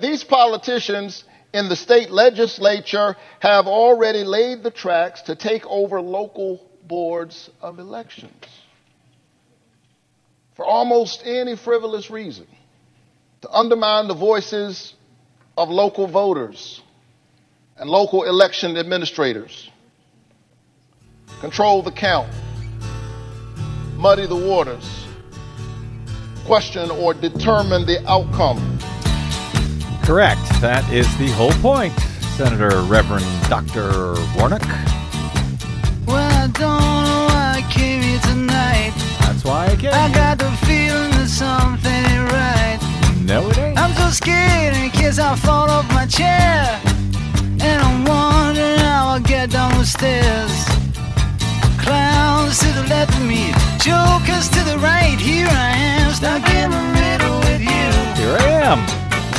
These politicians in the state legislature have already laid the tracks to take over local boards of elections for almost any frivolous reason, to undermine the voices of local voters and local election administrators, control the count, muddy the waters, question or determine the outcome. Correct. That is the whole point, Senator Reverend Dr. Warnock. Well, I don't know why I came here tonight. That's why I came. I got the feeling that something ain't right. No, it ain't. I'm so scared in case I fall off my chair. And I'm wondering how I'll get down the stairs. Clowns to the left of me, jokers to the right. Here I am, stuck in the middle with you. Here I am.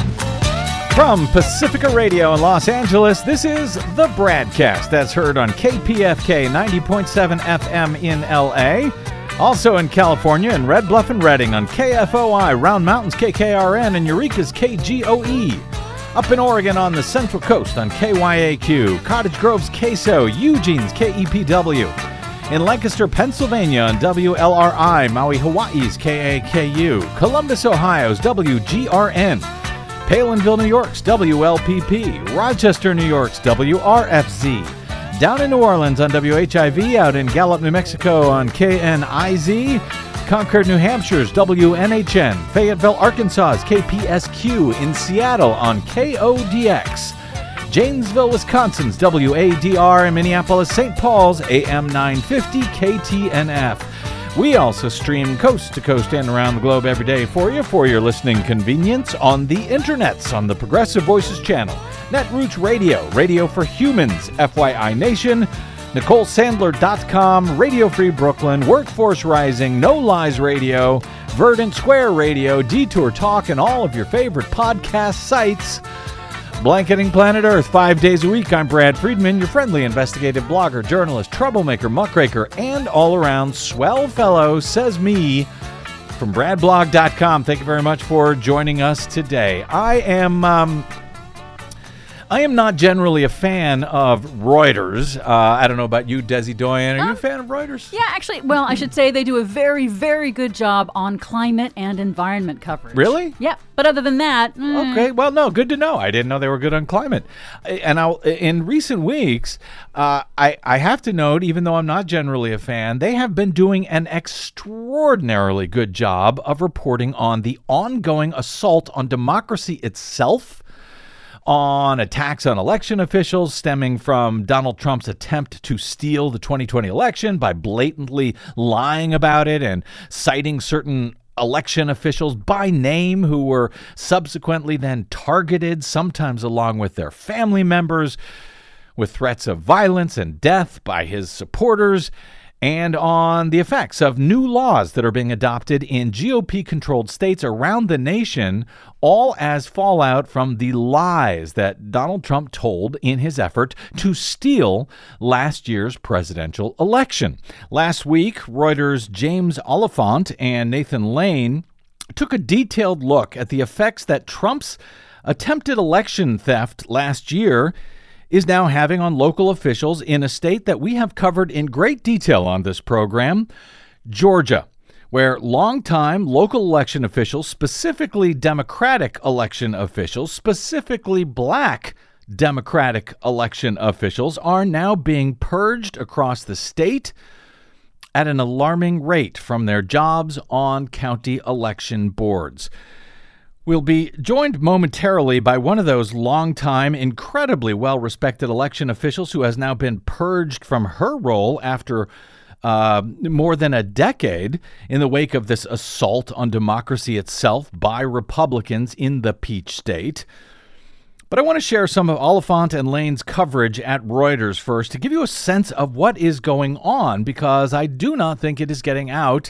From Pacifica Radio in Los Angeles, this is The Bradcast. That's heard on KPFK 90.7 FM in LA. Also in California in Red Bluff and Redding on KFOI, Round Mountains KKRN, and Eureka's KGOE. Up in Oregon on the Central Coast on KYAQ, Cottage Grove's KSO, Eugene's KEPW. In Lancaster, Pennsylvania on WLRI, Maui, Hawaii's KAKU. Columbus, Ohio's WGRN. Palinville, New York's WLPP. Rochester, New York's WRFZ. Down in New Orleans on WHIV. Out in Gallup, New Mexico on KNIZ. Concord, New Hampshire's WNHN. Fayetteville, Arkansas's KPSQ. In Seattle on KODX. Janesville, Wisconsin's WADR. And Minneapolis, St. Paul's AM 950 KTNF. We also stream coast to coast and around the globe every day for your listening convenience on the internets, on the Progressive Voices channel, Netroots Radio, Radio for Humans, FYI Nation, NicoleSandler.com, Radio Free Brooklyn, Workforce Rising, No Lies Radio, Verdant Square Radio, Detour Talk, and all of your favorite podcast sites. Blanketing Planet Earth 5 days a week. I'm Brad Friedman, your friendly investigative blogger, journalist, troublemaker, muckraker, and all-around swell fellow, says me, from bradblog.com. Thank you very much for joining us today. I am not generally a fan of Reuters. I don't know about you, Desi Doyen. Are you a fan of Reuters? Yeah, actually, well, I should say they do a very, very good job on climate and environment coverage. Really? Yeah, but other than that... Okay, well, no, good to know. I didn't know they were good on climate. And in recent weeks, I have to note, even though I'm not generally a fan, they have been doing an extraordinarily good job of reporting on the ongoing assault on democracy itself, on attacks on election officials stemming from Donald Trump's attempt to steal the 2020 election by blatantly lying about it and citing certain election officials by name who were subsequently then targeted, sometimes along with their family members, with threats of violence and death by his supporters, and on the effects of new laws that are being adopted in GOP-controlled states around the nation, all as fallout from the lies that Donald Trump told in his effort to steal last year's presidential election. Last week, Reuters' James Oliphant and Nathan Lane took a detailed look at the effects that Trump's attempted election theft last year is now having on local officials in a state that we have covered in great detail on this program, Georgia, where longtime local election officials, specifically Democratic election officials, specifically black Democratic election officials, are now being purged across the state at an alarming rate from their jobs on county election boards. We'll be joined momentarily by one of those longtime, incredibly well-respected election officials who has now been purged from her role after more than a decade in the wake of this assault on democracy itself by Republicans in the Peach State. But I want to share some of Oliphant and Lane's coverage at Reuters first to give you a sense of what is going on, because I do not think it is getting out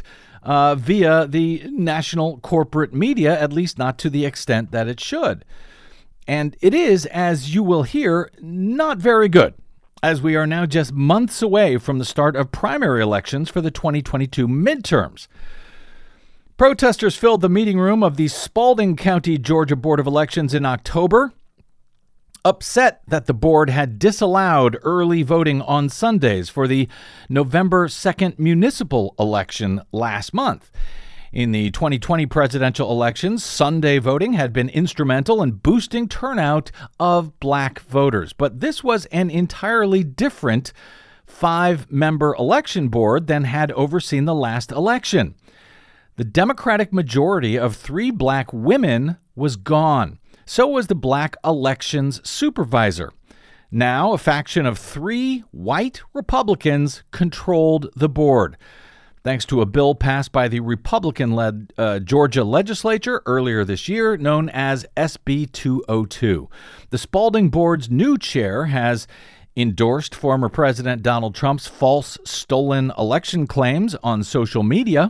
via the national corporate media, at least not to the extent that it should. And it is, as you will hear, not very good, as we are now just months away from the start of primary elections for the 2022 midterms. Protesters filled the meeting room of the Spalding County, Georgia Board of Elections in October, upset that the board had disallowed early voting on Sundays for the November 2nd municipal election last month. In the 2020 presidential elections, Sunday voting had been instrumental in boosting turnout of black voters. But this was an entirely different 5-member election board than had overseen the last election. The Democratic majority of 3 black women was gone. So was the black elections supervisor. Now, a faction of 3 white Republicans controlled the board, thanks to a bill passed by the Republican-led Georgia legislature earlier this year, known as SB 202. The Spalding Board's new chair has endorsed former President Donald Trump's false stolen election claims on social media.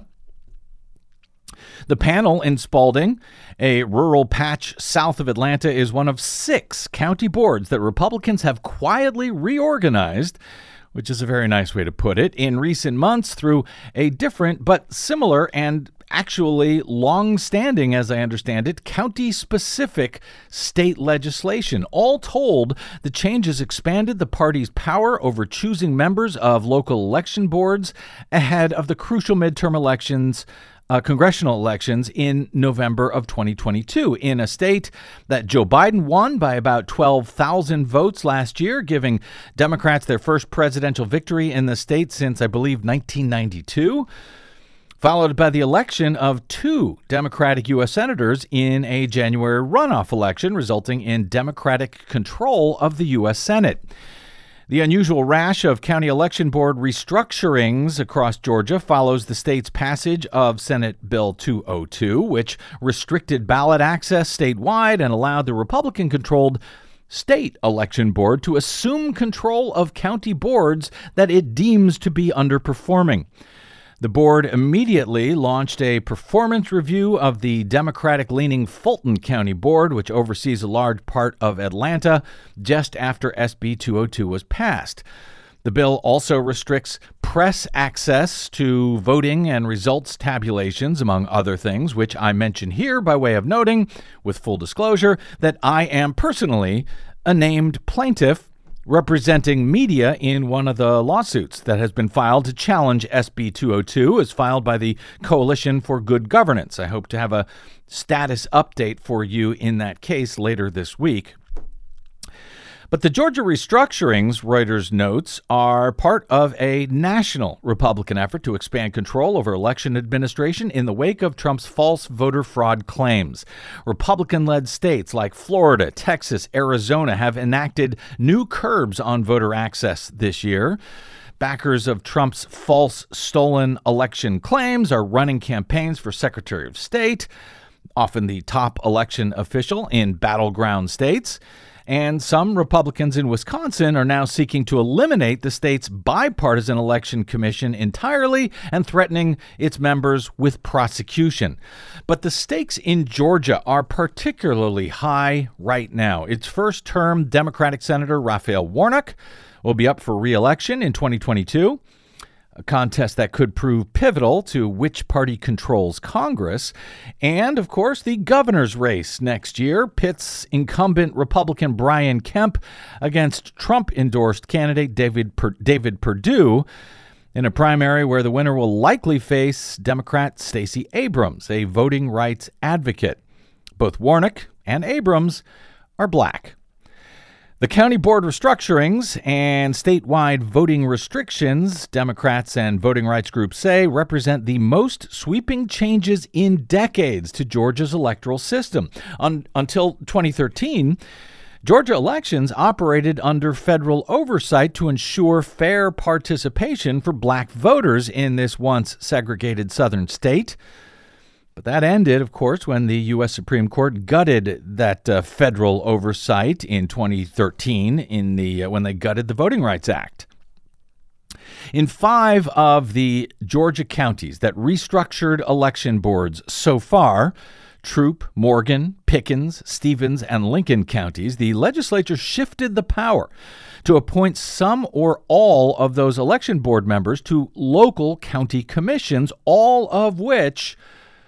The panel in Spalding, a rural patch south of Atlanta, is one of 6 county boards that Republicans have quietly reorganized, which is a very nice way to put it, in recent months through a different but similar and actually long-standing, as I understand it, county-specific state legislation. All told, the changes expanded the party's power over choosing members of local election boards ahead of the crucial midterm elections, congressional elections in November of 2022 in a state that Joe Biden won by about 12,000 votes last year, giving Democrats their first presidential victory in the state since, I believe, 1992, followed by the election of 2 Democratic U.S. senators in a January runoff election, resulting in Democratic control of the U.S. Senate. The unusual rash of county election board restructurings across Georgia follows the state's passage of Senate Bill 202, which restricted ballot access statewide and allowed the Republican-controlled state election board to assume control of county boards that it deems to be underperforming. The board immediately launched a performance review of the Democratic-leaning Fulton County Board, which oversees a large part of Atlanta, just after SB 202 was passed. The bill also restricts press access to voting and results tabulations, among other things, which I mention here by way of noting, with full disclosure, that I am personally a named plaintiff representing media in one of the lawsuits that has been filed to challenge SB 202, is filed by the Coalition for Good Governance. I hope to have a status update for you in that case later this week. But the Georgia restructurings, Reuters notes, are part of a national Republican effort to expand control over election administration in the wake of Trump's false voter fraud claims. Republican-led states like Florida, Texas, Arizona have enacted new curbs on voter access this year. Backers of Trump's false stolen election claims are running campaigns for Secretary of State, often the top election official in battleground states. And some Republicans in Wisconsin are now seeking to eliminate the state's bipartisan election commission entirely and threatening its members with prosecution. But the stakes in Georgia are particularly high right now. Its first-term Democratic Senator Raphael Warnock will be up for re-election in 2022. A contest that could prove pivotal to which party controls Congress. And, of course, the governor's race next year pits incumbent Republican Brian Kemp against Trump-endorsed candidate David Perdue in a primary where the winner will likely face Democrat Stacey Abrams, a voting rights advocate. Both Warnock and Abrams are black. The county board restructurings and statewide voting restrictions, Democrats and voting rights groups say, represent the most sweeping changes in decades to Georgia's electoral system. Until 2013, Georgia elections operated under federal oversight to ensure fair participation for black voters in this once segregated southern state. But that ended, of course, when the U.S. Supreme Court gutted that federal oversight in 2013 when they gutted the Voting Rights Act. In 5 of the Georgia counties that restructured election boards so far, Troup, Morgan, Pickens, Stevens, and Lincoln counties, the legislature shifted the power to appoint some or all of those election board members to local county commissions, all of which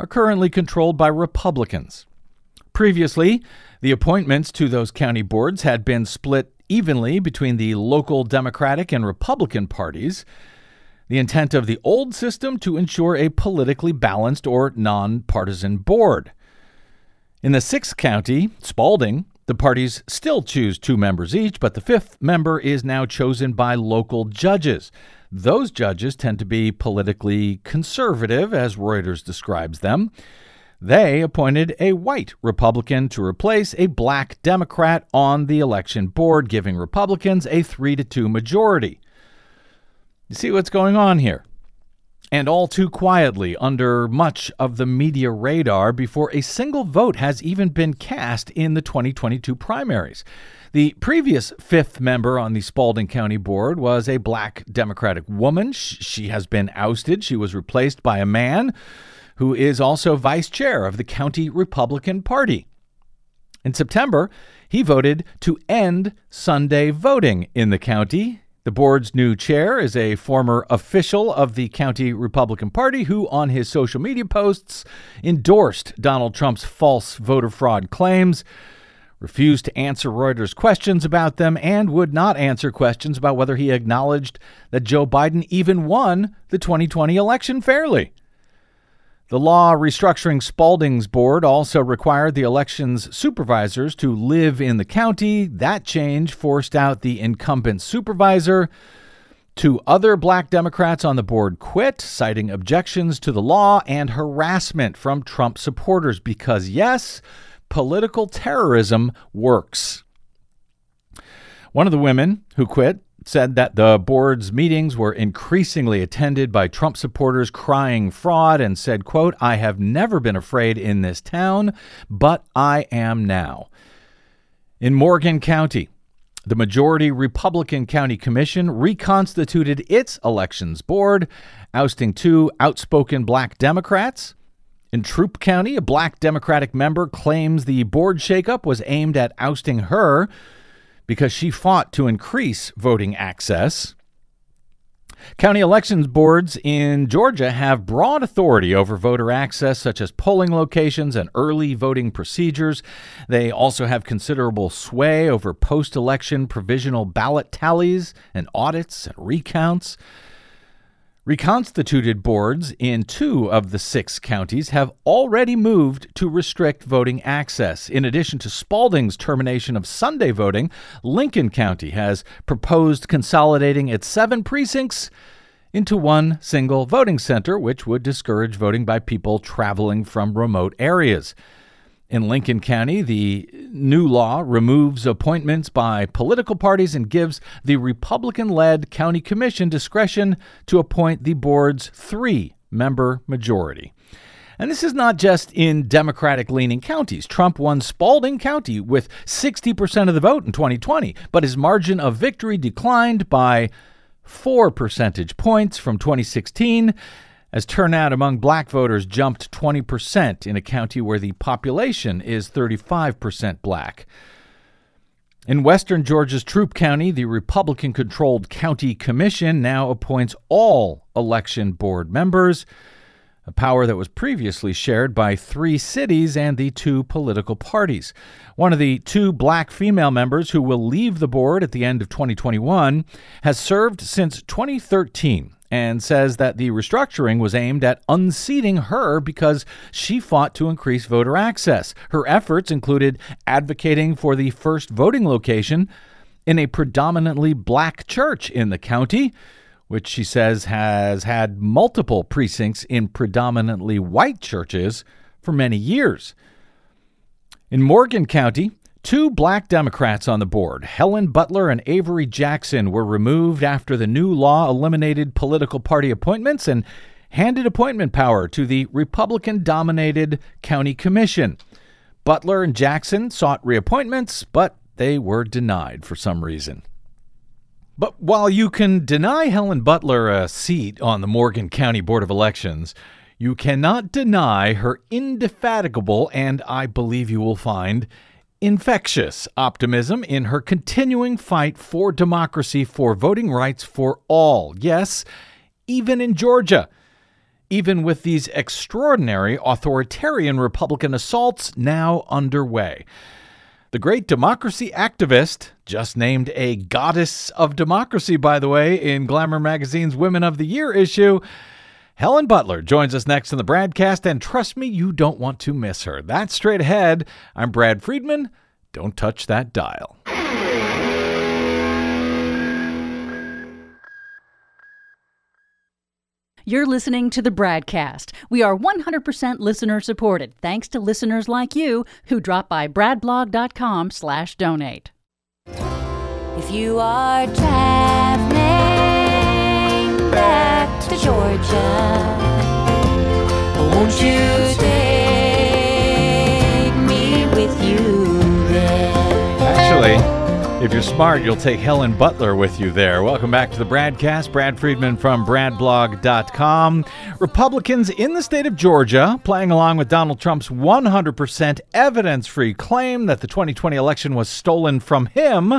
are currently controlled by Republicans. Previously, the appointments to those county boards had been split evenly between the local Democratic and Republican parties. The intent of the old system to ensure a politically balanced or nonpartisan board. In the 6th county, Spalding, the parties still choose 2 members each, but the 5th member is now chosen by local judges. Those judges tend to be politically conservative, as Reuters describes them. They appointed a white Republican to replace a black Democrat on the election board, giving Republicans a 3-2 majority. You see what's going on here? And all too quietly, under much of the media radar, before a single vote has even been cast in the 2022 primaries. The previous 5th member on the Spalding County Board was a black Democratic woman. She has been ousted. She was replaced by a man who is also vice chair of the county Republican Party. In September, he voted to end Sunday voting in the county. The board's new chair is a former official of the county Republican Party who, on his social media posts, endorsed Donald Trump's false voter fraud claims, refused to answer Reuters questions about them, and would not answer questions about whether he acknowledged that Joe Biden even won the 2020 election fairly. The law restructuring Spalding's board also required the election's supervisors to live in the county. That change forced out the incumbent supervisor. 2 other black Democrats on the board quit, citing objections to the law and harassment from Trump supporters because, yes, political terrorism works. One of the women who quit said that the board's meetings were increasingly attended by Trump supporters crying fraud and said, quote, "I have never been afraid in this town, but I am now." In Morgan County, the majority Republican County Commission reconstituted its elections board, ousting 2 outspoken black Democrats. In Troup County, a black Democratic member claims the board shakeup was aimed at ousting her because she fought to increase voting access. County elections boards in Georgia have broad authority over voter access, such as polling locations and early voting procedures. They also have considerable sway over post-election provisional ballot tallies and audits and recounts. Reconstituted boards in 2 of the 6 counties have already moved to restrict voting access. In addition to Spalding's termination of Sunday voting, Lincoln County has proposed consolidating its 7 precincts into 1 single voting center, which would discourage voting by people traveling from remote areas. In Lincoln County, the new law removes appointments by political parties and gives the Republican-led county commission discretion to appoint the board's 3-member majority. And this is not just in Democratic-leaning counties. Trump won Spalding County with 60% of the vote in 2020, but his margin of victory declined by 4 percentage points from 2016, as turnout among black voters jumped 20% in a county where the population is 35% black. In western Georgia's Troup County, the Republican-controlled county commission now appoints all election board members, a power that was previously shared by 3 cities and the 2 political parties. One of the 2 black female members who will leave the board at the end of 2021 has served since 2013. And says that the restructuring was aimed at unseating her because she fought to increase voter access. Her efforts included advocating for the first voting location in a predominantly black church in the county, which she says has had multiple precincts in predominantly white churches for many years. In Morgan County, 2 black Democrats on the board, Helen Butler and Avery Jackson, were removed after the new law eliminated political party appointments and handed appointment power to the Republican-dominated county commission. Butler and Jackson sought reappointments, but they were denied for some reason. But while you can deny Helen Butler a seat on the Morgan County Board of Elections, you cannot deny her indefatigable, and I believe you will find, infectious optimism in her continuing fight for democracy, for voting rights for all. Yes, even in Georgia. even with these extraordinary authoritarian Republican assaults now underway. The great democracy activist, just named a goddess of democracy, by the way, in Glamour magazine's Women of the Year issue, Helen Butler joins us next in the Bradcast, and trust me, you don't want to miss her. That's straight ahead. I'm Brad Friedman. Don't touch that dial. You're listening to the Bradcast. We are 100% listener supported, thanks to listeners like you who drop by bradblog.com/donate. If you are traveling back to Georgia, won't you take me with you there? Actually, if you're smart, you'll take Helen Butler with you there. Welcome back to the Bradcast. Brad Friedman from bradblog.com. Republicans in the state of Georgia playing along with Donald Trump's 100% evidence-free claim that the 2020 election was stolen from him.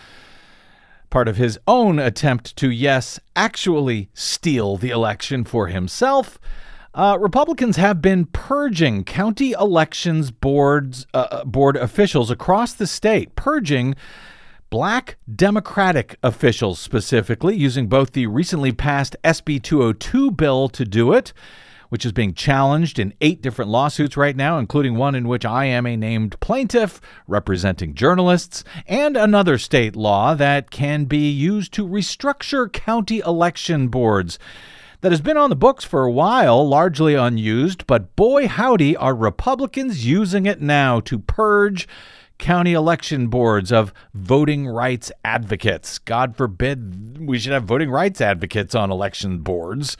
Part of his own attempt to, yes, actually steal the election for himself. Republicans have been purging county elections board officials across the state, purging Black Democratic officials specifically, using both the recently passed SB 202 bill to do it, which is being challenged in 8 different lawsuits right now, including one in which I am a named plaintiff representing journalists, and another state law that can be used to restructure county election boards. That has been on the books for a while, largely unused, but boy howdy are Republicans using it now to purge county election boards of voting rights advocates. God forbid we should have voting rights advocates on election boards.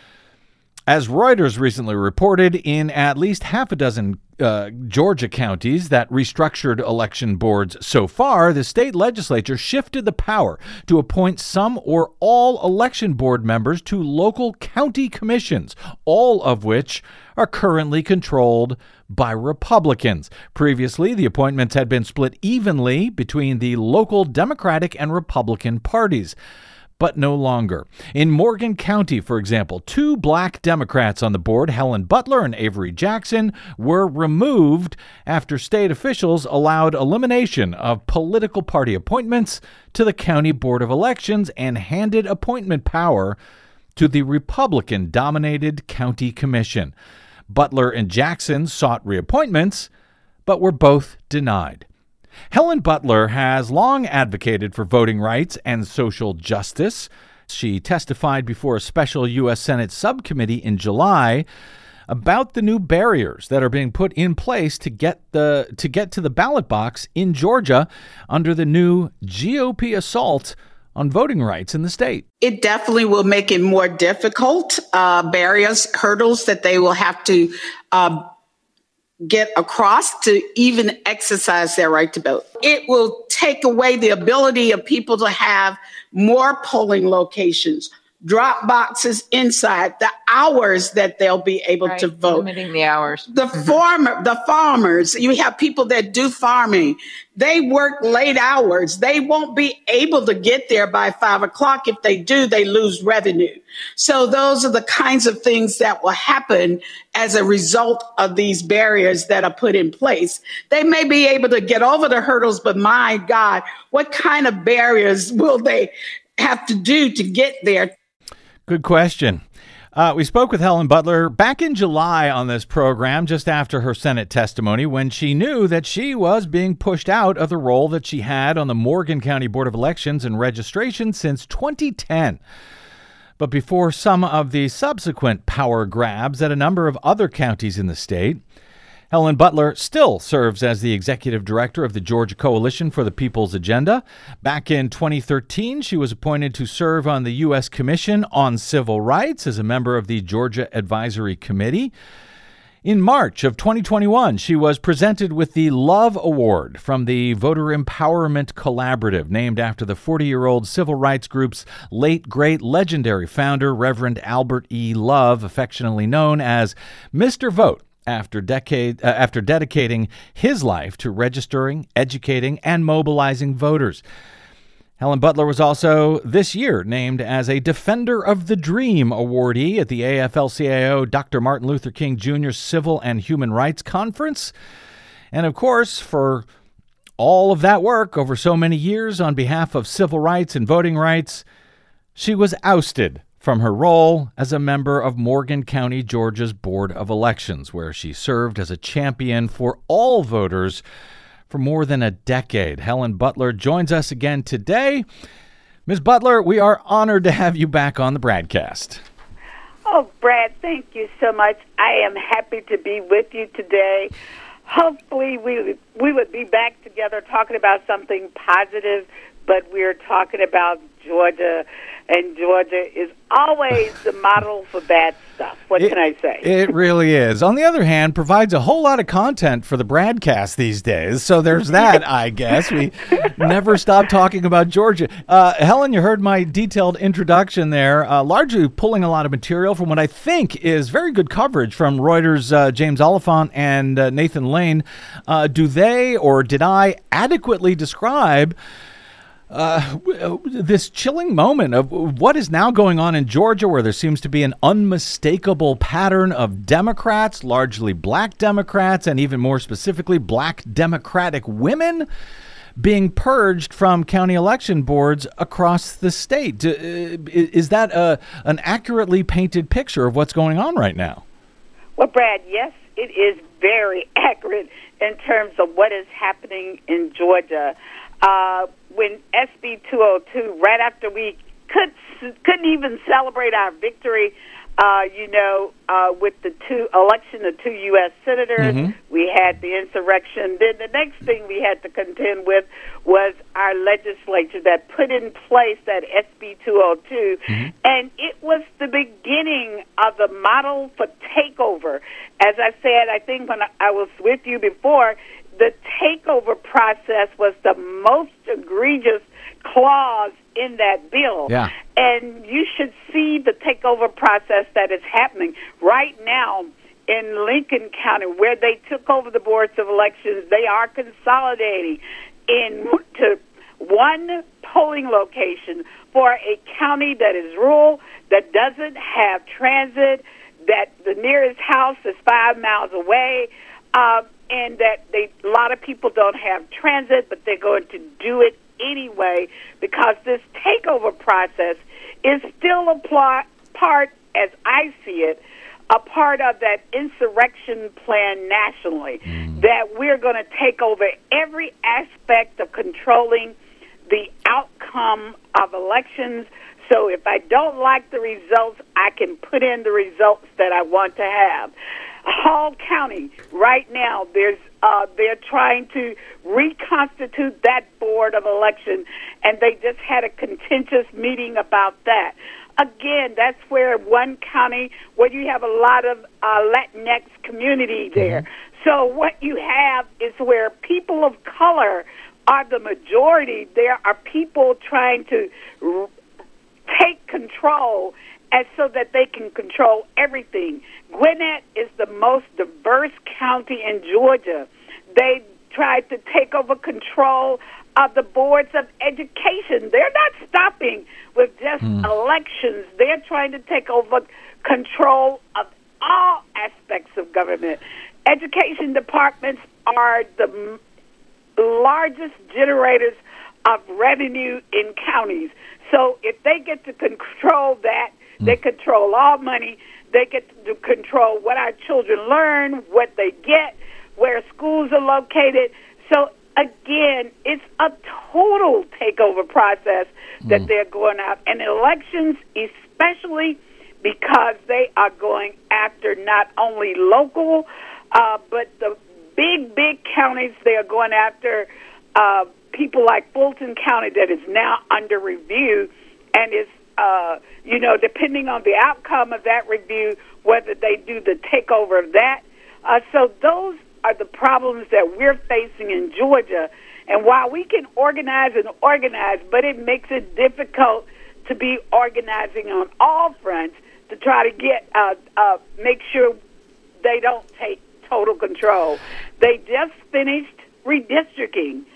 As Reuters recently reported, in at least half a dozen Georgia counties that restructured election boards so far, the state legislature shifted the power to appoint some or all election board members to local county commissions, all of which are currently controlled by Republicans. Previously, the appointments had been split evenly between the local Democratic and Republican parties, but no longer. In Morgan County, for example, 2 Black Democrats on the board, Helen Butler and Avery Jackson, were removed after state officials allowed elimination of political party appointments to the County Board of Elections and handed appointment power to the Republican-dominated County Commission. Butler and Jackson sought reappointments, but were both denied. Helen Butler has long advocated for voting rights and social justice. She testified before a special U.S. Senate subcommittee in July about the new barriers that are being put in place to get to the ballot box in Georgia under the new GOP assault on voting rights in the state. It definitely will make it more difficult, barriers, hurdles that they will have to get across to even exercise their right to vote. It will take away the ability of people to have more polling locations, drop boxes inside, the hours that they'll be able to vote. Limiting the hours. The farmers, you have people that do farming. They work late hours. They won't be able to get there by 5 o'clock. If they do, they lose revenue. So those are the kinds of things that will happen as a result of these barriers that are put in place. They may be able to get over the hurdles, but my God, what kind of barriers will they have to do to get there? Good question. We spoke with Helen Butler back in July on this program, just after her Senate testimony, when she knew that she was being pushed out of the role that she had on the Morgan County Board of Elections and Registration since 2010. But before some of the subsequent power grabs at a number of other counties in the state, Helen Butler still serves as the executive director of the Georgia Coalition for the People's Agenda. Back in 2013, she was appointed to serve on the U.S. Commission on Civil Rights as a member of the Georgia Advisory Committee. In March of 2021, she was presented with the Love Award from the Voter Empowerment Collaborative, named after the 40-year-old civil rights group's late, great, legendary founder, Reverend Albert E. Love, affectionately known as Mr. Vote, after dedicating his life to registering, educating, and mobilizing voters. Helen Butler was also this year named as a Defender of the Dream awardee at the AFL-CIO Dr. Martin Luther King Jr. Civil and Human Rights Conference. And of course, for all of that work over so many years on behalf of civil rights and voting rights, she was ousted from her role as a member of Morgan County, Georgia's Board of Elections, where she served as a champion for all voters for more than a decade. Helen Butler joins us again today. Ms. Butler, we are honored to have you back on the Bradcast. Oh, Brad, thank you so much. I am happy to be with you today. Hopefully we would be back together talking about something positive, but we're talking about Georgia, and Georgia is always the model for bad stuff. What can I say? It really is. On the other hand, provides a whole lot of content for the Bradcast these days. So there's that, I guess. We never stop talking about Georgia. Helen, you heard my detailed introduction there, largely pulling a lot of material from what I think is very good coverage from Reuters' James Oliphant and Nathan Lane. Do they, or did I, adequately describe this chilling moment of what is now going on in Georgia, where there seems to be an unmistakable pattern of Democrats, largely black Democrats, and even more specifically, black Democratic women being purged from county election boards across the state? Is that an accurately painted picture of what's going on right now? Well, Brad, yes, it is very accurate in terms of what is happening in Georgia. When SB 202, right after we couldn't even celebrate our victory, with the election of two U.S. senators, we had the insurrection. Then the next thing we had to contend with was our legislature that put in place that SB 202, and it was the beginning of the model for takeover. As I said, I think when I was with you before, the takeover process was the most egregious clause in that bill. Yeah. And you should see the takeover process that is happening right now in Lincoln County, where they took over the boards of elections. They are consolidating into one polling location for a county that is rural, that doesn't have transit, that the nearest house is 5 miles away, and that a lot of people don't have transit, but they're going to do it anyway because this takeover process is still a part, as I see it, a part of that insurrection plan nationally, that we're going to take over every aspect of controlling the outcome of elections. So if I don't like the results, I can put in the results that I want to have. Hall County, right now, they're trying to reconstitute that board of election, and they just had a contentious meeting about that. Again, that's where one county where you have a lot of Latinx community there. So what you have is where people of color are the majority. There are people trying to take control, and so that they can control everything. Gwinnett is the most diverse county in Georgia. They tried to take over control of the boards of education. They're not stopping with just elections. They're trying to take over control of all aspects of government. Education departments are the largest generators of revenue in counties. So if they get to control that, they control all money. They get to control what our children learn, what they get, where schools are located. So, again, it's a total takeover process that they're going out. And elections, especially because they are going after not only local, but the big counties. They are going after people like Fulton County that is now under review and is depending on the outcome of that review, whether they do the takeover of that. So those are the problems that we're facing in Georgia. And while we can organize, but it makes it difficult to be organizing on all fronts to try to get make sure they don't take total control. They just finished redistricting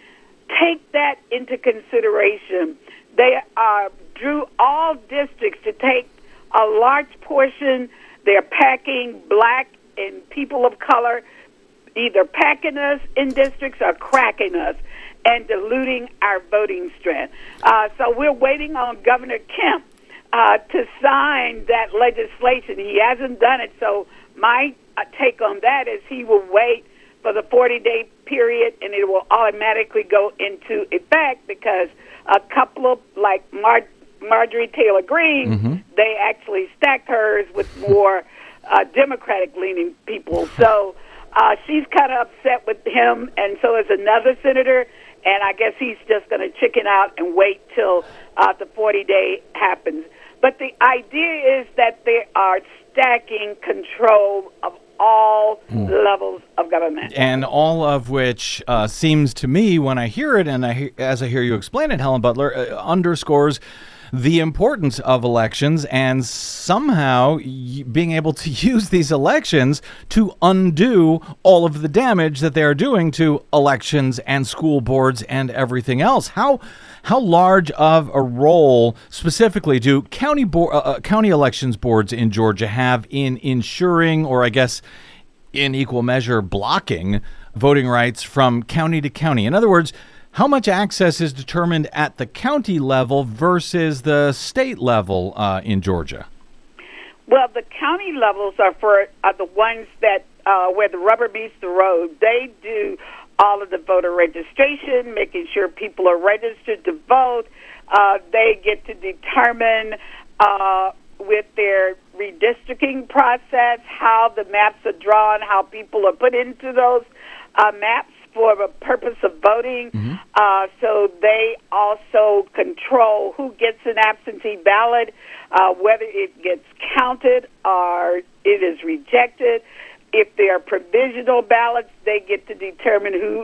take that into consideration. They drew all districts to take a large portion. They're packing black and people of color, either packing us in districts or cracking us and diluting our voting strength. So we're waiting on Governor Kemp to sign that legislation. He hasn't done it, so my take on that is he will wait for the 40-day period, and it will automatically go into effect because a couple of, like Marjorie Taylor Greene, they actually stacked hers with more Democratic-leaning people. So she's kind of upset with him, and so is another senator, and I guess he's just going to chicken out and wait till the 40-day happens. But the idea is that they are stacking control of all levels of government. And all of which seems to me, when I hear it, and as I hear you explain it, Helen Butler, underscores the importance of elections and somehow being able to use these elections to undo all of the damage that they're doing to elections and school boards and everything else. How large of a role specifically do county elections boards in Georgia have in ensuring, or I guess in equal measure blocking, voting rights from county to county? In other words, how much access is determined at the county level versus the state level in Georgia? Well, the county levels are the ones that where the rubber meets the road. They do all of the voter registration, making sure people are registered to vote. They get to determine with their redistricting process how the maps are drawn, how people are put into those maps for the purpose of voting. So they also control who gets an absentee ballot, whether it gets counted or it is rejected. If there are provisional ballots, they get to determine who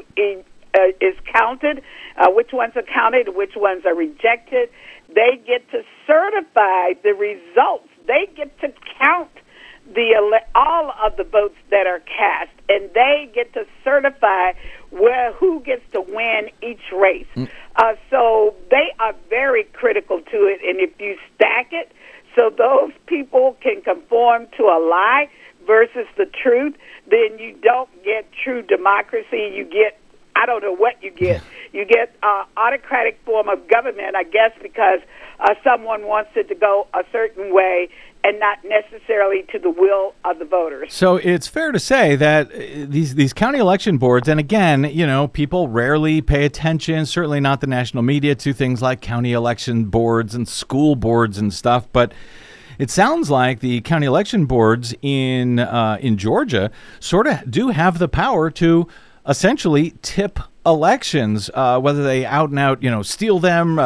is counted, which ones are counted, which ones are rejected. They get to certify the results. They get to count all of the votes that are cast, and they get to certify who gets to win each race. So they are very critical to it, and if you stack it so those people can conform to a lie versus the truth, then you don't get true democracy. You get, I don't know what you get. You get an autocratic form of government, I guess, because someone wants it to go a certain way and not necessarily to the will of the voters. So it's fair to say that these county election boards, and again, you know, people rarely pay attention, certainly not the national media, to things like county election boards and school boards and stuff, but it sounds like the county election boards in Georgia sort of do have the power to essentially tip elections, whether they out and out, steal them,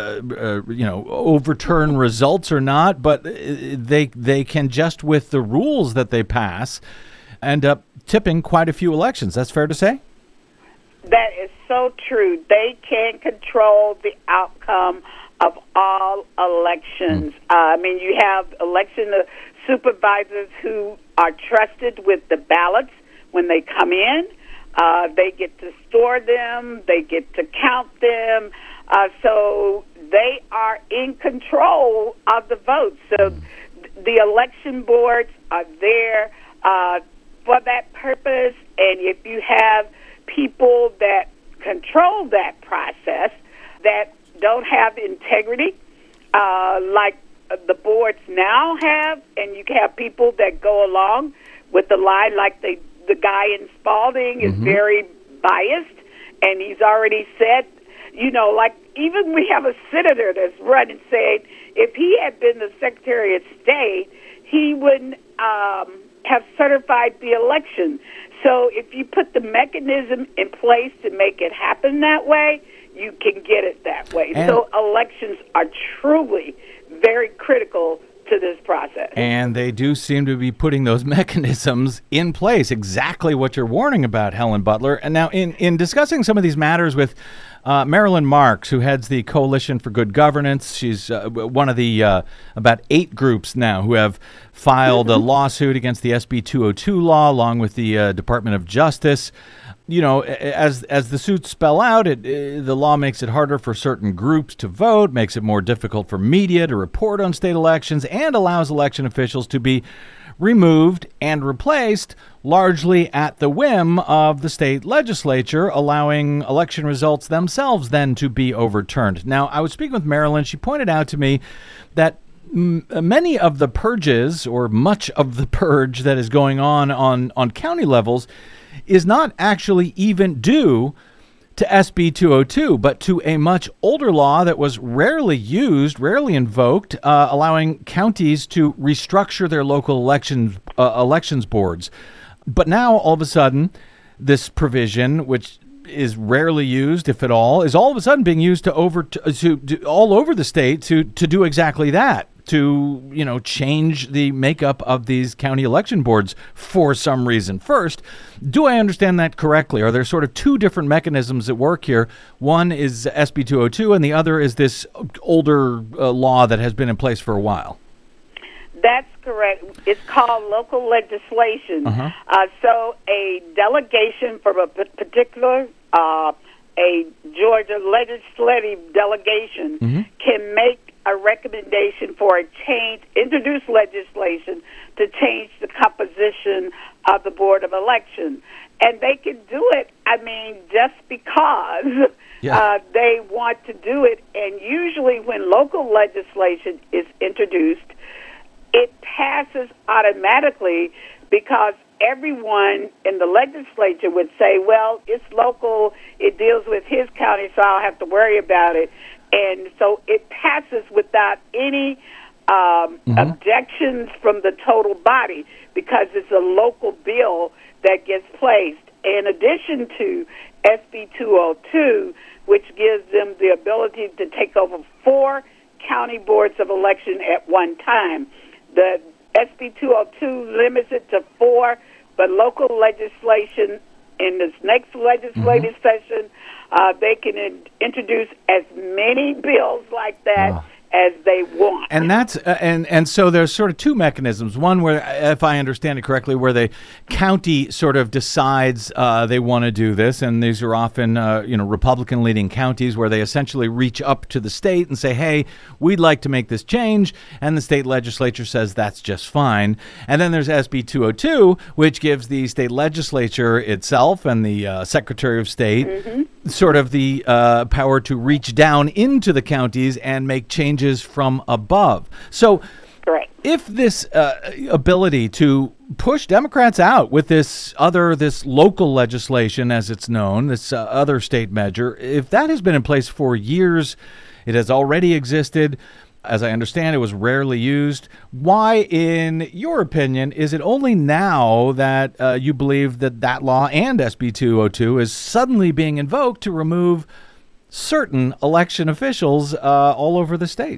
overturn results or not. But they can, just with the rules that they pass, end up tipping quite a few elections. That's fair to say? That is so true. They can control the outcome of all elections. You have election supervisors who are trusted with the ballots when they come in. They get to store them. They get to count them. So they are in control of the votes. So the election boards are there for that purpose. And if you have people that control that process that don't have integrity, like the boards now have, and you have people that go along with the lie, like the guy in Spalding is very biased, and he's already said, like even we have a senator that's running saying if he had been the Secretary of State, he wouldn't have certified the election. So if you put the mechanism in place to make it happen that way, you can get it that way. So elections are truly very critical to this process. And they do seem to be putting those mechanisms in place, exactly what you're warning about, Helen Butler. And now in discussing some of these matters with Marilyn Marks, who heads the Coalition for Good Governance, she's one of the about 8 groups now who have filed a lawsuit against the SB 202 law, along with the Department of Justice. as the suits spell out, the law makes it harder for certain groups to vote, makes it more difficult for media to report on state elections, and allows election officials to be removed and replaced largely at the whim of the state legislature, allowing election results themselves then to be overturned. Now, I was speaking with Marilyn. She pointed out to me that many of the purges, or much of the purge that is going on county levels, is not actually even due to SB 202, but to a much older law that was rarely used, rarely invoked, allowing counties to restructure their local elections boards. But now, all of a sudden, this provision, which is rarely used, if at all, is all of a sudden being used to all over the state to do exactly that. To, change the makeup of these county election boards for some reason. First, do I understand that correctly? Are there sort of two different mechanisms at work here? One is SB 202, and the other is this older law that has been in place for a while. That's correct. It's called local legislation. So a delegation from a particular a Georgia legislative delegation can make a recommendation for a change, introduce legislation to change the composition of the Board of Election. And they can do it, just because they want to do it. And usually when local legislation is introduced, it passes automatically because everyone in the legislature would say, well, it's local, it deals with his county, so I don't have to worry about it. And so it passes without any objections from the total body because it's a local bill that gets placed. In addition to SB 202, which gives them the ability to take over 4 county boards of election at one time. The SB 202 limits it to 4, but local legislation in this next legislative session, they can introduce as many bills like that as they want. And that's and so there's sort of two mechanisms. One where, if I understand it correctly, where the county sort of decides they want to do this, and these are often Republican-leading counties where they essentially reach up to the state and say, "Hey, we'd like to make this change," and the state legislature says that's just fine. And then there's SB 202, which gives the state legislature itself and the Secretary of State sort of the power to reach down into the counties and make changes from above. So if this ability to push Democrats out with this local legislation, as it's known, this other state measure, if that has been in place for years, it has already existed. As I understand, it was rarely used. Why, in your opinion, is it only now that you believe that law and SB 202 is suddenly being invoked to remove certain election officials all over the state?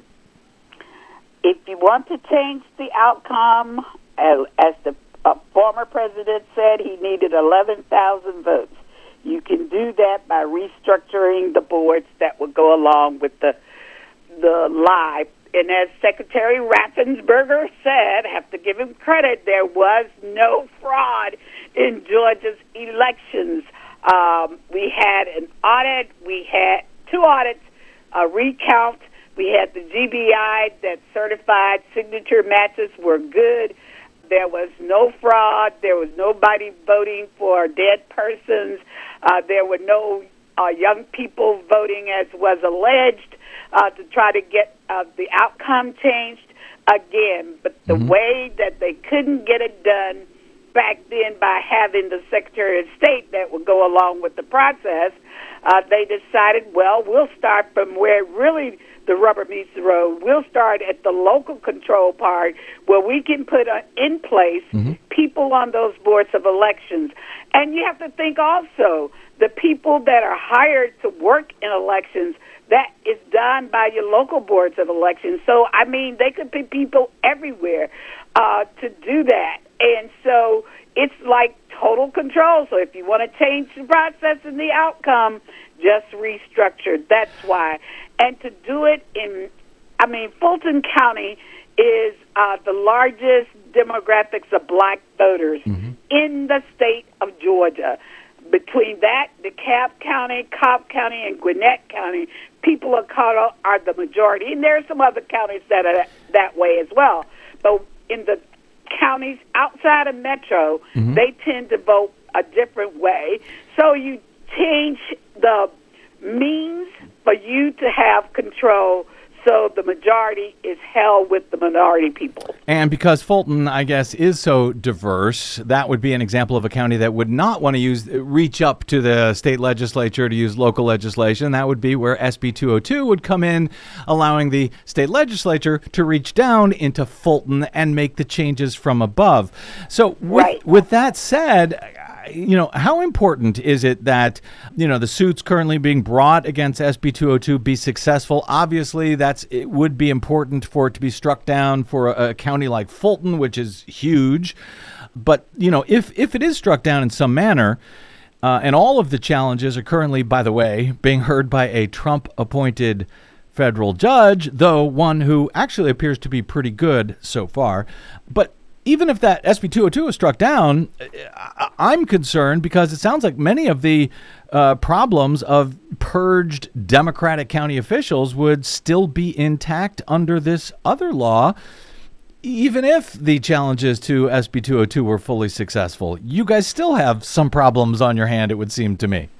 If you want to change the outcome, as the former president said, he needed 11,000 votes. You can do that by restructuring the boards that would go along with the lie. And as Secretary Raffensperger said, I have to give him credit, there was no fraud in Georgia's elections. We had an audit. We had 2 audits, a recount. We had the GBI that certified signature matches were good. There was no fraud. There was nobody voting for dead persons. There were no young people voting as was alleged to try to get the outcome changed again. But the way that they couldn't get it done back then by having the Secretary of State that would go along with the process, they decided, well, we'll start from where really the rubber meets the road. We'll start at the local control part where we can put in place people on those boards of elections. And you have to think also the people that are hired to work in elections, that is done by your local boards of elections. So, they could be people everywhere to do that. And so it's like total control. So if you want to change the process and the outcome, just restructure. That's why. And to do it Fulton County is the largest demographics of black voters in the state of Georgia. between that, DeKalb County, Cobb County, and Gwinnett County, people of color are the majority. And there are some other counties that are that way as well. But in the counties outside of Metro, they tend to vote a different way. So you change the means for you to have control, so the majority is held with the minority people. And because Fulton, I guess, is so diverse, that would be an example of a county that would not want to reach up to the state legislature to use local legislation. That would be where SB 202 would come in, allowing the state legislature to reach down into Fulton and make the changes from above. So with that said, how important is it that, the suits currently being brought against SB 202 be successful? Obviously, it would be important for it to be struck down for a county like Fulton, which is huge. But, if it is struck down in some manner, and all of the challenges are currently, by the way, being heard by a Trump-appointed federal judge, though one who actually appears to be pretty good so far. But even if that SB 202 is struck down, I'm concerned because it sounds like many of the problems of purged Democratic county officials would still be intact under this other law, even if the challenges to SB 202 were fully successful. You guys still have some problems on your hand, it would seem to me.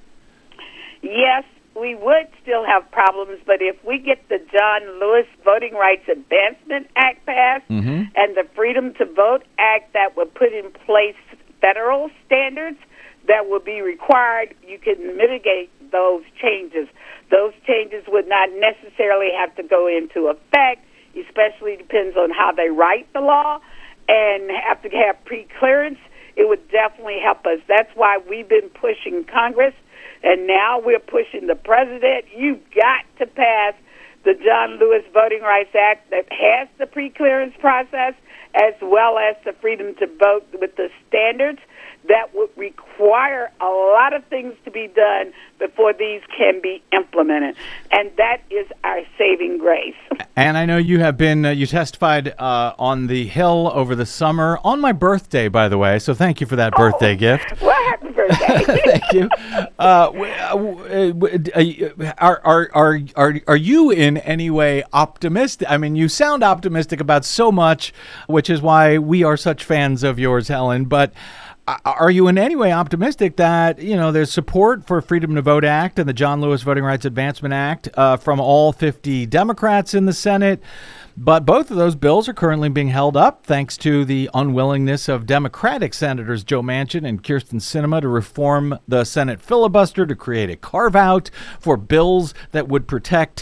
Yes, we would still have problems, but if we get the John Lewis Voting Rights Advancement Act passed and the Freedom to Vote Act that would put in place federal standards that would be required, you can mitigate those changes. Those changes would not necessarily have to go into effect, especially depends on how they write the law, and have to have pre-clearance. It would definitely help us. That's why we've been pushing Congress. And now we're pushing the president. You've got to pass the John Lewis Voting Rights Act that has the pre-clearance process as well as the freedom to vote with the standards that would require a lot of things to be done before these can be implemented. And that is our saving grace. And I know you have been, you testified on the Hill over the summer, on my birthday, by the way, so thank you for that birthday gift. Well, happy birthday. Thank you. Are you in any way optimistic? I mean, you sound optimistic about so much, which is why we are such fans of yours, Helen, but are you in any way optimistic that, there's support for Freedom to Vote Act and the John Lewis Voting Rights Advancement Act from all 50 Democrats in the Senate? But both of those bills are currently being held up thanks to the unwillingness of Democratic Senators Joe Manchin and Kyrsten Sinema to reform the Senate filibuster to create a carve-out for bills that would protect,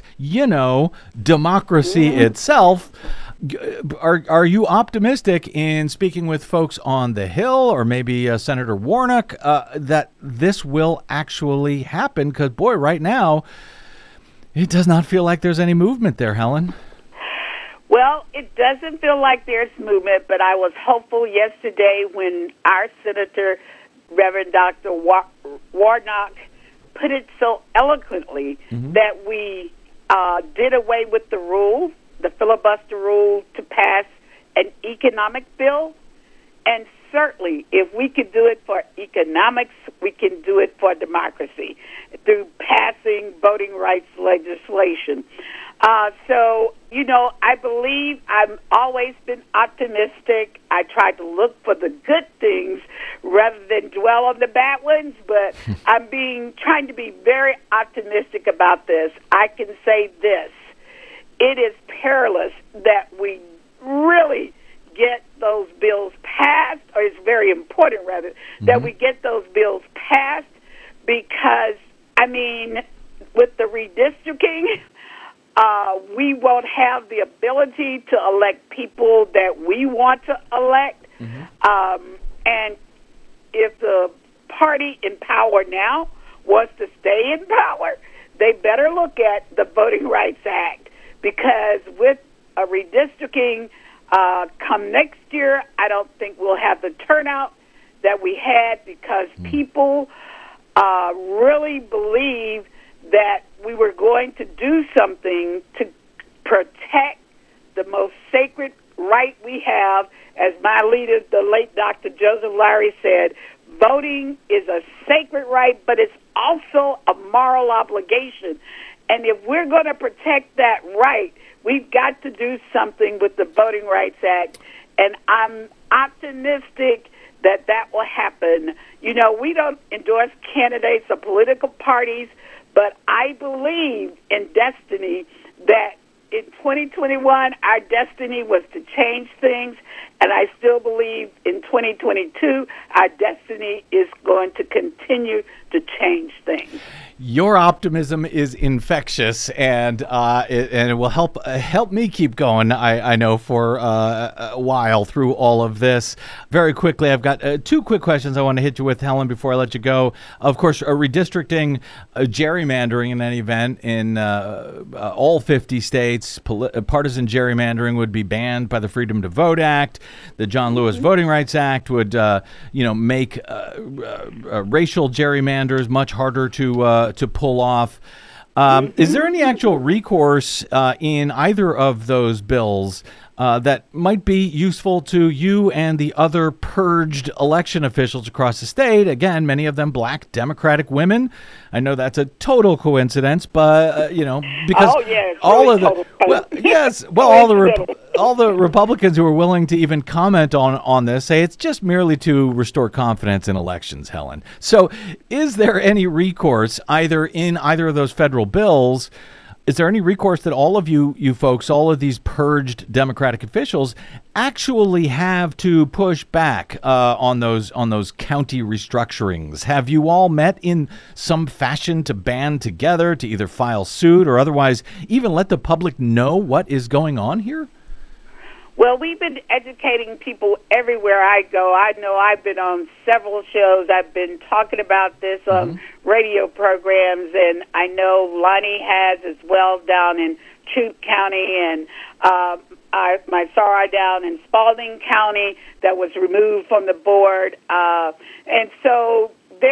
democracy itself. Are you optimistic in speaking with folks on the Hill or maybe Senator Warnock that this will actually happen? Because, boy, right now, it does not feel like there's any movement there, Helen. Well, it doesn't feel like there's movement, but I was hopeful yesterday when our Senator, Reverend Dr. Warnock, put it so eloquently that we did away with the rule, the filibuster rule, to pass an economic bill. And certainly, if we can do it for economics, we can do it for democracy through passing voting rights legislation. So, I believe I've always been optimistic. I try to look for the good things rather than dwell on the bad ones, but I'm trying to be very optimistic about this. I can say this. It is perilous that we really get those bills passed, or it's very important, rather, that we get those bills passed because, with the redistricting, we won't have the ability to elect people that we want to elect. And if the party in power now wants to stay in power, they better look at the Voting Rights Act, because with a redistricting come next year, I don't think we'll have the turnout that we had, because people really believe that we were going to do something to protect the most sacred right we have, as my leader, the late Dr. Joseph Lowery, said, voting is a sacred right, but it's also a moral obligation. And if we're going to protect that right, we've got to do something with the Voting Rights Act. And I'm optimistic that that will happen. You know, we don't endorse candidates or political parties, but I believe in destiny, that in 2021, our destiny was to change things, and I still believe in 2022, our destiny is going to continue to change things. Your optimism is infectious, and it will help me keep going. I know for a while through all of this. Very quickly, I've got two quick questions I want to hit you with, Helen, before I let you go. Of course, redistricting, gerrymandering in any event in all 50 states. Partisan gerrymandering would be banned by the Freedom to Vote Act. The John Lewis Voting Rights Act would, make racial gerrymanders much harder to pull off. Is there any actual recourse in either of those bills that might be useful to you and the other purged election officials across the state? Again, many of them Black Democratic women. I know that's a total coincidence, but because all of the all the Republicans who are willing to even comment on this say it's just merely to restore confidence in elections, Helen. So, is there any recourse either in either of those federal bills? Is there any recourse that all of you folks, all of these purged Democratic officials, actually have to push back on those county restructurings? Have you all met in some fashion to band together to either file suit or otherwise even let the public know what is going on here? Well, we've been educating people everywhere I go. I know I've been on several shows. I've been talking about this on radio programs, and I know Lonnie has as well down in Troup County, and my soror down in Spalding County that was removed from the board. And so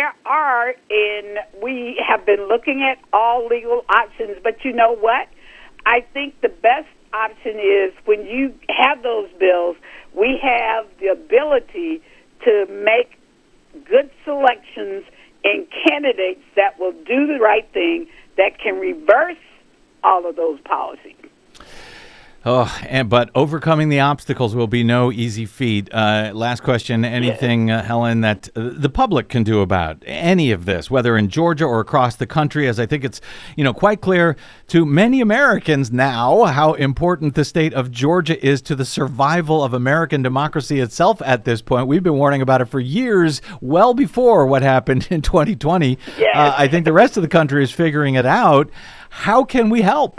we have been looking at all legal options, but you know what? I think the best option is when you have those bills, we have the ability to make good selections in candidates that will do the right thing, that can reverse all of those policies. But overcoming the obstacles will be no easy feat. Last question, anything, Helen, that the public can do about any of this, whether in Georgia or across the country, as I think it's, quite clear to many Americans now how important the state of Georgia is to the survival of American democracy itself at this point. We've been warning about it for years, well before what happened in 2020. Yes. I think the rest of the country is figuring it out. How can we help?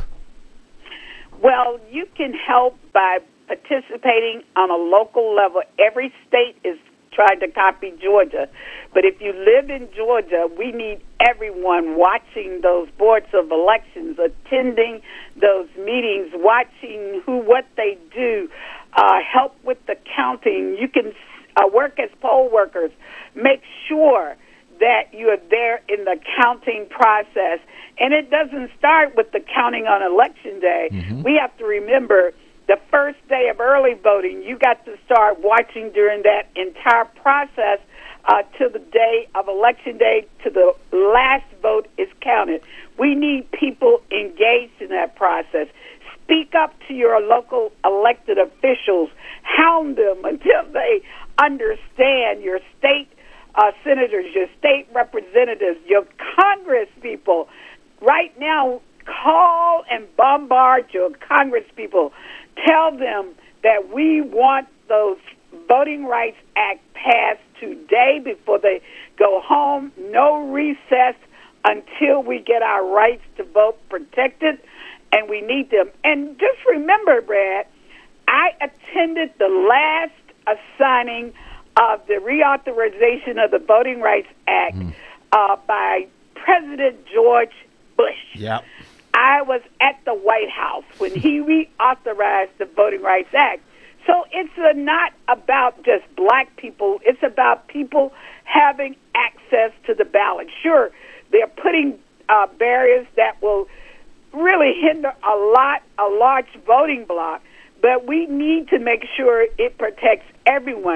Well, you can help by participating on a local level. Every state is trying to copy Georgia. But if you live in Georgia, we need everyone watching those boards of elections, attending those meetings, watching what they do, help with the counting. You can work as poll workers. Make sure that you are there in the counting process. And it doesn't start with the counting on Election Day. Mm-hmm. We have to remember the first day of early voting, you got to start watching during that entire process till the day of Election Day, to the last vote is counted. We need people engaged in that process. Speak up to your local elected officials. Hound them until they understand. Your state senators, your state representatives, your Congress people. Right now, call and bombard your Congress people. Tell them that we want those Voting Rights Act passed today before they go home. No recess until we get our rights to vote protected, and we need them. And just remember, Brad, I attended the last signing of the reauthorization of the Voting Rights Act by President George Bush. Yep. I was at the White House when he reauthorized the Voting Rights Act. So it's not about just black people. It's about people having access to the ballot. Sure, they're putting barriers that will really hinder a large voting bloc, but we need to make sure it protects everyone.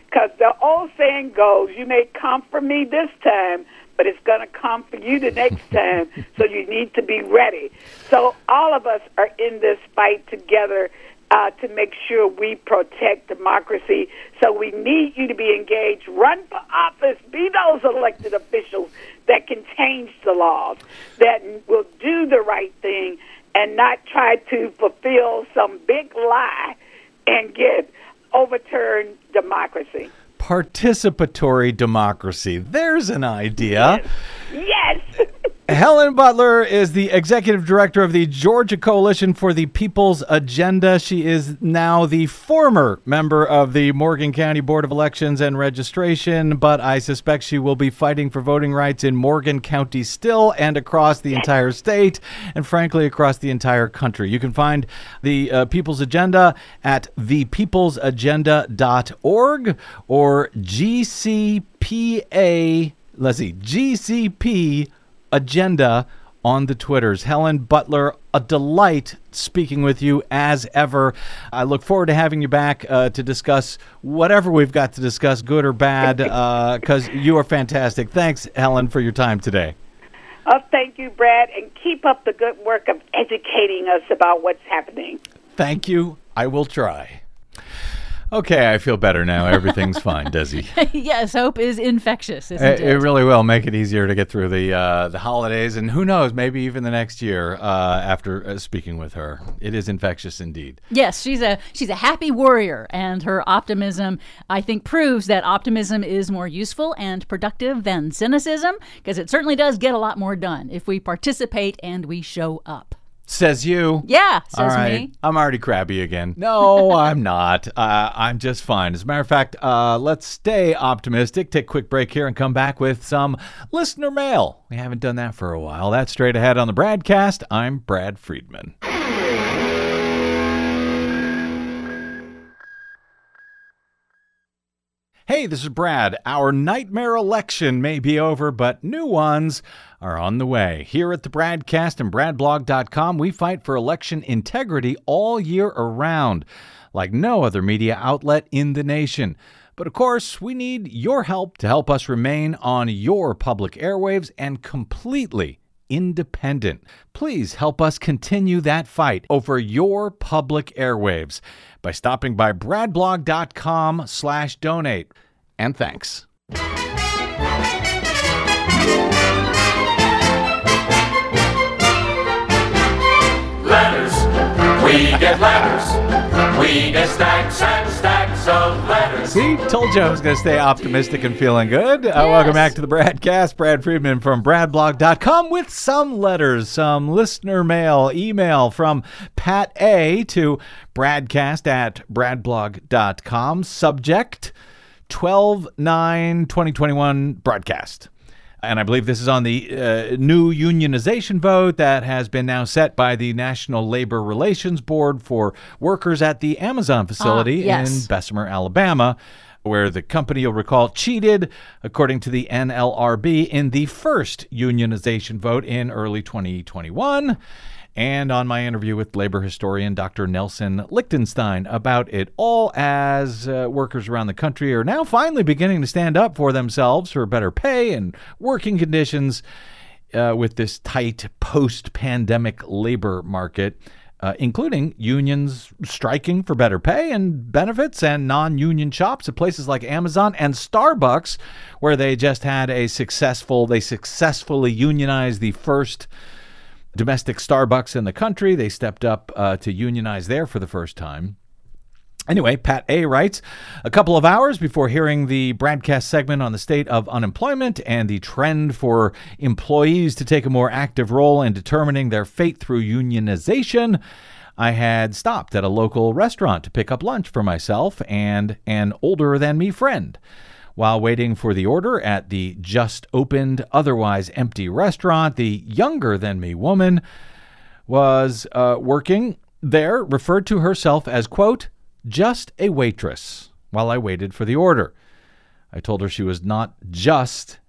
Because the old saying goes, you may come for me this time, but it's going to come for you the next time, so you need to be ready. So all of us are in this fight together to make sure we protect democracy. So we need you to be engaged. Run for office. Be those elected officials that can change the laws, that will do the right thing and not try to fulfill some big lie and get overturned democracy. Participatory democracy. There's an idea. Yes. Helen Butler is the executive director of the Georgia Coalition for the People's Agenda. She is now the former member of the Morgan County Board of Elections and Registration, but I suspect she will be fighting for voting rights in Morgan County still and across the entire state and, frankly, across the entire country. You can find the People's Agenda at thepeoplesagenda.org or GCPA, GCP Agenda on the Twitters. Helen Butler, a delight speaking with you as ever. I look forward to having you back to discuss whatever we've got to discuss, good or bad, because you are fantastic. Thanks, Helen, for your time today. Oh, thank you, Brad, and keep up the good work of educating us about what's happening. Thank you. I will try. Okay, I feel better now. Everything's fine, Desi. Yes, hope is infectious, isn't it? It really will make it easier to get through the holidays, and who knows, maybe even the next year after speaking with her. It is infectious indeed. Yes, she's a happy warrior, and her optimism, I think, proves that optimism is more useful and productive than cynicism, because it certainly does get a lot more done if we participate and we show up. Says you. Yeah, says All right. me. I'm already crabby again. No, I'm not. I'm just fine. As a matter of fact, let's stay optimistic, take a quick break here, and come back with some listener mail. We haven't done that for a while. That's straight ahead on the Bradcast. I'm Brad Friedman. Hey, this is Brad. Our nightmare election may be over, but new ones are on the way. Here at the Bradcast and BradBlog.com, we fight for election integrity all year around, like no other media outlet in the nation. But of course, we need your help to help us remain on your public airwaves and completely independent. Please help us continue that fight over your public airwaves by stopping by bradblog.com/donate. And thanks. Letters. We get letters. We get stacks and stacks of letters. See, told you I was going to stay optimistic and feeling good. Welcome back to the Bradcast. Brad Friedman from BradBlog.com with some letters, some listener mail, email from Pat A. to Bradcast@BradBlog.com. Subject, 12/9/2021 broadcast. And I believe this is on the new unionization vote that has been now set by the National Labor Relations Board for workers at the Amazon facility in Bessemer, Alabama, where the company, you'll recall, cheated, according to the NLRB, in the first unionization vote in early 2021. And on my interview with labor historian Dr. Nelson Lichtenstein about it all, as workers around the country are now finally beginning to stand up for themselves for better pay and working conditions with this tight post-pandemic labor market, including unions striking for better pay and benefits and non-union shops at places like Amazon and Starbucks, where they just had they successfully unionized the first domestic Starbucks in the country. They stepped up to unionize there for the first time. Anyway, Pat A. writes, a couple of hours before hearing the Bradcast segment on the state of unemployment and the trend for employees to take a more active role in determining their fate through unionization, I had stopped at a local restaurant to pick up lunch for myself and an older-than-me friend. While waiting for the order at the just-opened, otherwise empty restaurant, the younger-than-me woman was working there, referred to herself as, quote, just a waitress, while I waited for the order. I told her she was not just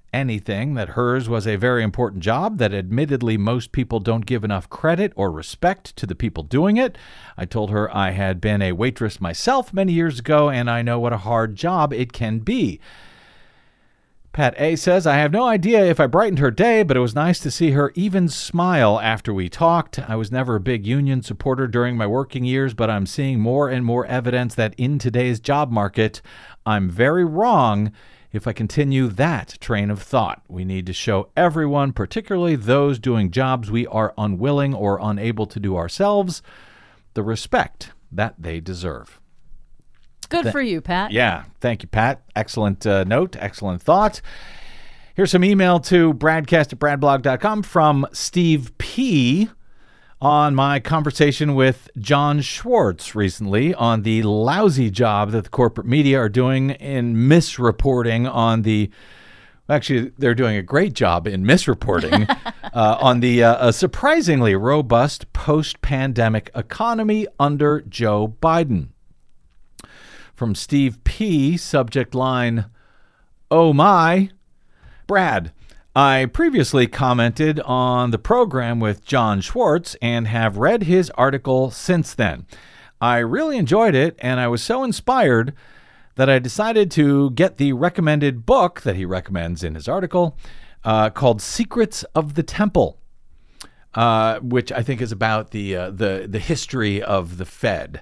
anything, that hers was a very important job, that admittedly most people don't give enough credit or respect to the people doing it. I told her I had been a waitress myself many years ago, and I know what a hard job it can be. Pat A. says, I have no idea if I brightened her day, but it was nice to see her even smile after we talked. I was never a big union supporter during my working years, but I'm seeing more and more evidence that in today's job market, I'm very wrong if I continue that train of thought. We need to show everyone, particularly those doing jobs we are unwilling or unable to do ourselves, the respect that they deserve. Good for you, Pat. Yeah. Thank you, Pat. Excellent note. Excellent thought. Here's some email to bradcast@bradblog.com from Steve P. on my conversation with John Schwartz recently on the lousy job that the corporate media are doing in misreporting on the... Actually, they're doing a great job in misreporting on the surprisingly robust post-pandemic economy under Joe Biden. From Steve P., subject line, "Oh my, Brad, I previously commented on the program with John Schwartz and have read his article since then. I really enjoyed it, and I was so inspired that I decided to get the recommended book that he recommends in his article called Secrets of the Temple, which I think is about the history of the Fed."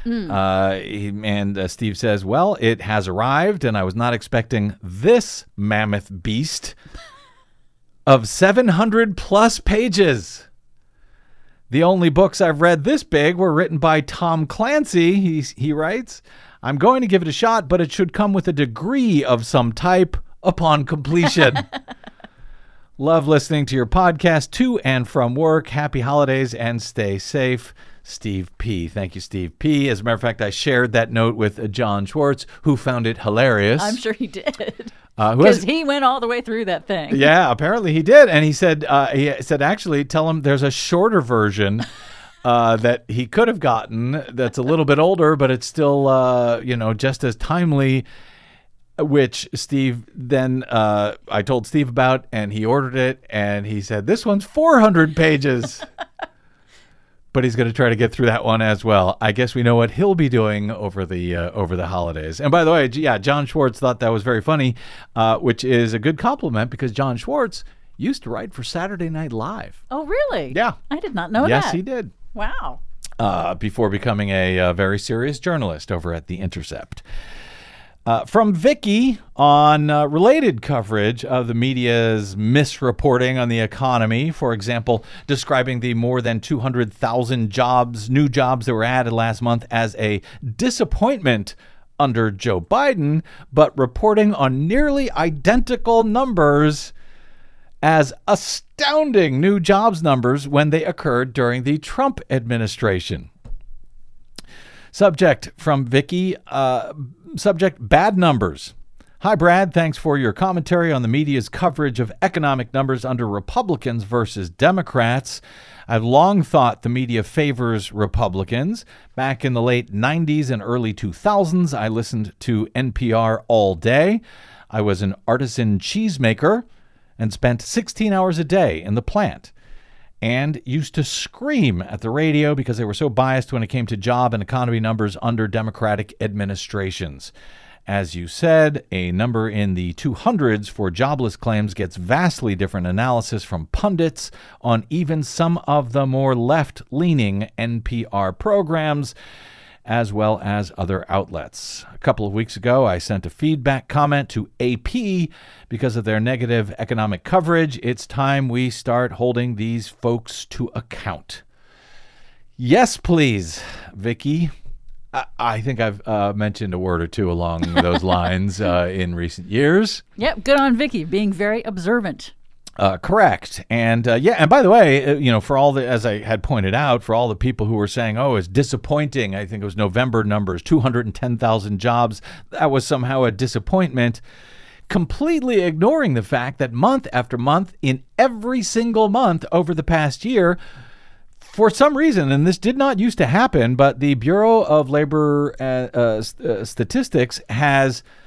Steve says, well, it has arrived, and I was not expecting this mammoth beast of 700 plus pages. The only books I've read this big were written by Tom Clancy, he writes. I'm going to give it a shot, but it should come with a degree of some type upon completion. Love listening to your podcast to and from work. Happy holidays and stay safe. Steve P. Thank you, Steve P. As a matter of fact, I shared that note with John Schwartz, who found it hilarious. I'm sure he did. Because he went all the way through that thing. Yeah, apparently he did. And he said, actually, tell him there's a shorter version that he could have gotten that's a little bit older, but it's still, just as timely, which Steve then, I told Steve about, and he ordered it, and he said, this one's 400 pages. But he's going to try to get through that one as well. I guess we know what he'll be doing over the holidays. And by the way, yeah, John Schwartz thought that was very funny, which is a good compliment because John Schwartz used to write for Saturday Night Live. Oh, really? Yeah. I did not know that. Yes, he did. Wow. Before becoming a very serious journalist over at The Intercept. From Vicky on related coverage of the media's misreporting on the economy, for example, describing the more than 200,000 new jobs that were added last month as a disappointment under Joe Biden, but reporting on nearly identical numbers as astounding new jobs numbers when they occurred during the Trump administration. Subject from Vicky, subject, bad numbers. Hi, Brad. Thanks for your commentary on the media's coverage of economic numbers under Republicans versus Democrats. I've long thought the media favors Republicans. Back in the late 90s and early 2000s, I listened to NPR all day. I was an artisan cheesemaker and spent 16 hours a day in the plant, and used to scream at the radio because they were so biased when it came to job and economy numbers under Democratic administrations. As you said, a number in the 200s for jobless claims gets vastly different analysis from pundits on even some of the more left-leaning NPR programs, as well as other outlets. A couple of weeks ago, I sent a feedback comment to AP because of their negative economic coverage. It's time we start holding these folks to account. Yes, please, Vicky. I think I've mentioned a word or two along those lines in recent years. Yep, good on Vicky, being very observant. Correct. And and by the way, for all the, as I had pointed out, for all the people who were saying, oh, it's disappointing, I think it was November numbers, 210,000 jobs, that was somehow a disappointment, completely ignoring the fact that month after month, in every single month over the past year, for some reason, and this did not used to happen, but the Bureau of Labor Statistics has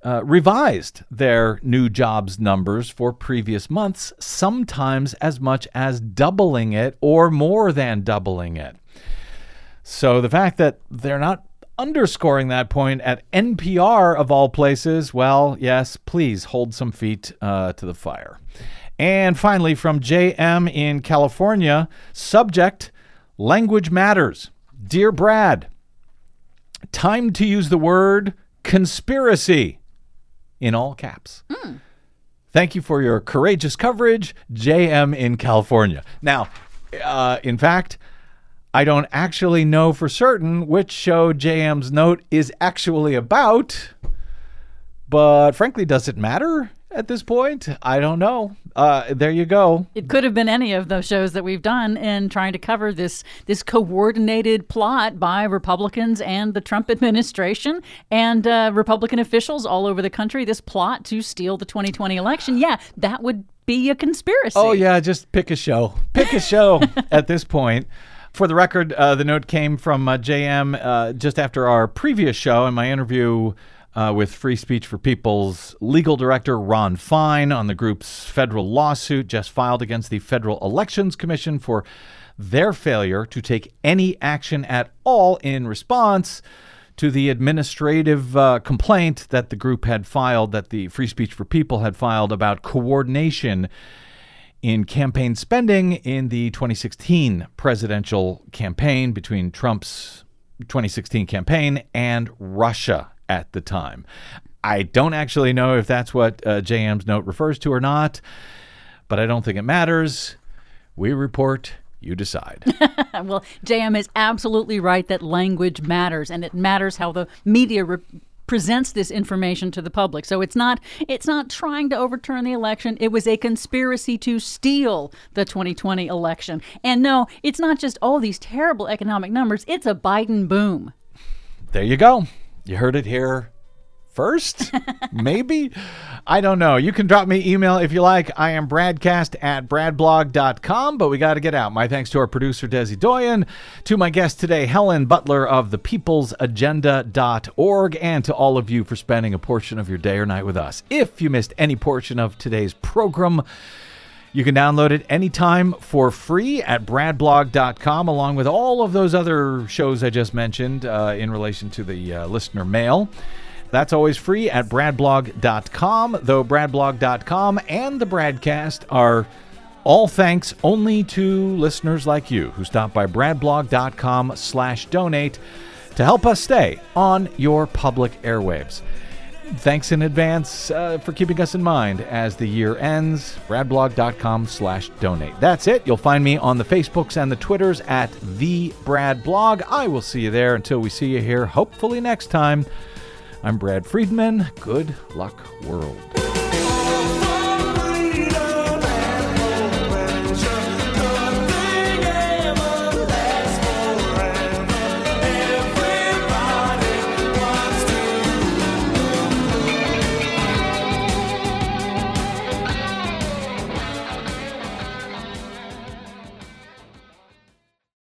revised their new jobs numbers for previous months, sometimes as much as doubling it or more than doubling it. So the fact that they're not underscoring that point at NPR of all places, well, yes, please hold some feet to the fire. And finally, from JM in California, subject, language matters. Dear Brad, time to use the word conspiracy in all caps. Thank you for your courageous coverage, JM in California. Now, in fact, I don't actually know for certain which show JM's note is actually about, but frankly, does it matter at this point? I don't know. There you go. It could have been any of those shows that we've done in trying to cover this coordinated plot by Republicans and the Trump administration and Republican officials all over the country, this plot to steal the 2020 election. Yeah, that would be a conspiracy. Oh, yeah, just pick a show. Pick a show at this point. For the record, the note came from JM just after our previous show and my interview with Free Speech for People's legal director, Ron Fine, on the group's federal lawsuit just filed against the Federal Elections Commission for their failure to take any action at all in response to the administrative complaint that the group had filed, that the Free Speech for People had filed about coordination in campaign spending in the 2016 presidential campaign between Trump's 2016 campaign and Russia at the time. I don't actually know if that's what JM's note refers to or not, but I don't think it matters. We report, you decide. Well, JM is absolutely right that language matters, and it matters how the media presents this information to the public. So it's not trying to overturn the election. It was a conspiracy to steal the 2020 election. And no, it's not just, these terrible economic numbers. It's a Biden boom. There you go. You heard it here first? Maybe? I don't know. You can drop me email if you like. I am bradcast@bradblog.com, but we got to get out. My thanks to our producer, Desi Doyen, to my guest today, Helen Butler of thepeoplesagenda.org, and to all of you for spending a portion of your day or night with us. If you missed any portion of today's program, you can download it anytime for free at bradblog.com, along with all of those other shows I just mentioned in relation to the listener mail. That's always free at bradblog.com, though bradblog.com and the Bradcast are all thanks only to listeners like you who stop by bradblog.com/donate to help us stay on your public airwaves. Thanks in advance for keeping us in mind as the year ends. bradblog.com/donate. That's it. You'll find me on the Facebooks and the Twitters at The Brad Blog. I will see you there until we see you here, hopefully next time. I'm Brad Friedman. Good luck, world.